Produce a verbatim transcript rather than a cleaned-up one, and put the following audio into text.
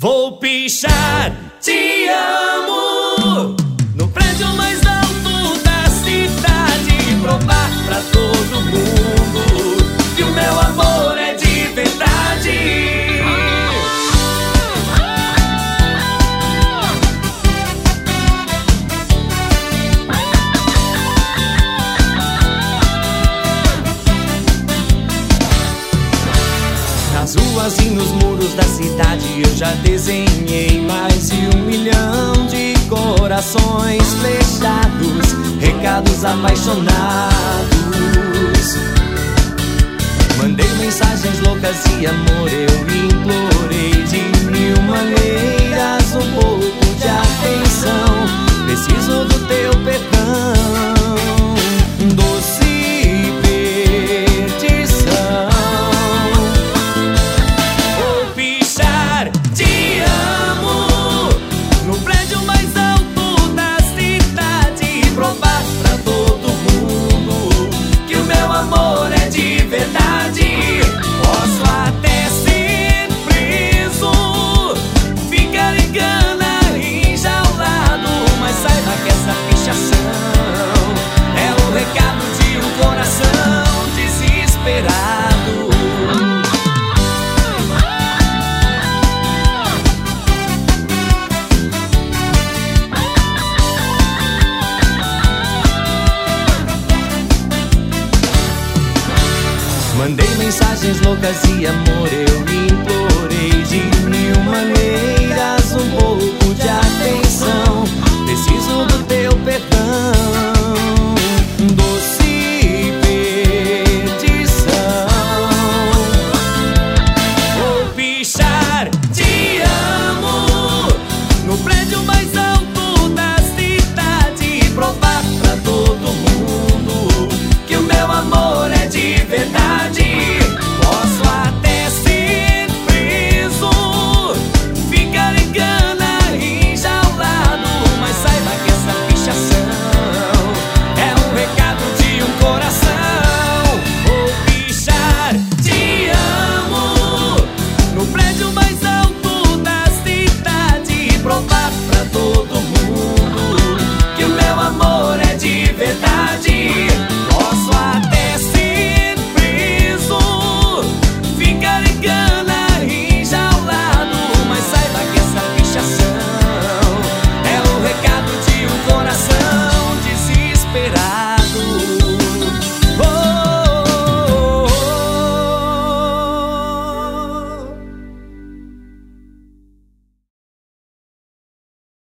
Vou pichar, te amo, no prédio mais alto da cidade, provar pra todo mundo que o meu amor é de verdade. Nas ruas e nos muros da cidade eu já desenhei mais de um milhão de corações flechados, recados apaixonados. Mandei mensagens loucas e amor eu implorei de